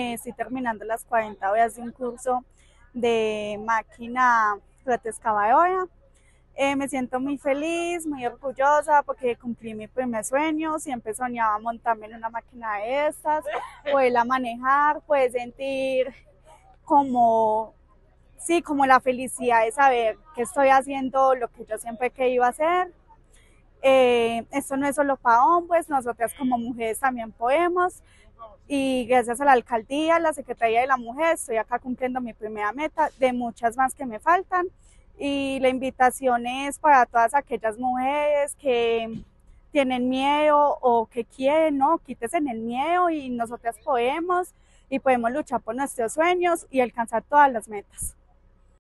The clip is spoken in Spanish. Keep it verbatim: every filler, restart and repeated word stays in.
eh, estoy terminando las cuarenta horas de un curso de máquina flota excavadora. Eh, me siento muy feliz, muy orgullosa porque cumplí mi primer sueño. Siempre soñaba montarme en una máquina de estas, poderla manejar, poder sentir como, sí, como la felicidad de saber que estoy haciendo lo que yo siempre he querido hacer. Eh, esto no es solo para hombres, nosotras como mujeres también podemos. Y gracias a la alcaldía, la Secretaría de la Mujer, estoy acá cumpliendo mi primera meta, de muchas más que me faltan. Y la invitación es para todas aquellas mujeres que tienen miedo o que quieren, ¿no? Quítese el miedo y nosotras podemos y podemos luchar por nuestros sueños y alcanzar todas las metas.